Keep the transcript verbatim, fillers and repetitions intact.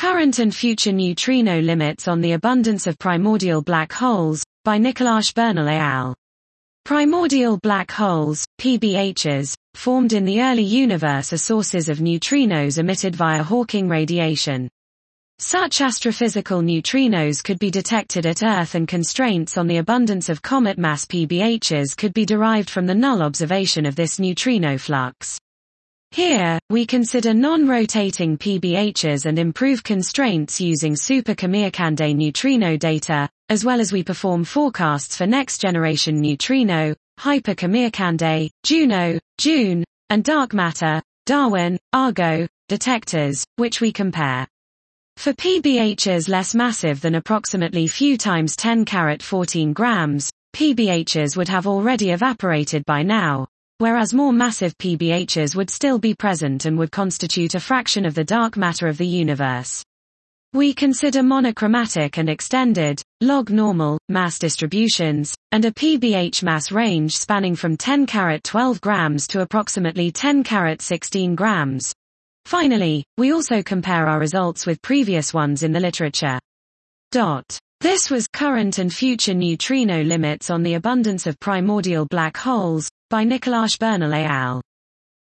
Current and Future Neutrino Limits on the Abundance of Primordial Black Holes, by Nicolas Bernal et al. Primordial black holes, P B Hs, formed in the early universe are sources of neutrinos emitted via Hawking radiation. Such astrophysical neutrinos could be detected at Earth, and constraints on the abundance of comet mass P B Hs could be derived from the null observation of this neutrino flux. Here, we consider non-rotating P B Hs and improve constraints using Super Kamiokande neutrino data, as well as we perform forecasts for next-generation neutrino, Hyper Kamiokande, Juno, June, and dark matter, Darwin, Argo, detectors, which we compare. For P B Hs less massive than approximately few times ten carat fourteen grams, P B Hs would have already evaporated by now, whereas more massive P B Hs would still be present and would constitute a fraction of the dark matter of the universe. We consider monochromatic and extended, log-normal, mass distributions, and a P B H mass range spanning from ten carat twelve grams to approximately ten carat sixteen grams. Finally, we also compare our results with previous ones in the literature. Dot. This was Current and Future Neutrino Limits on the Abundance of Primordial Black Holes, by Nicolas Bernal et al.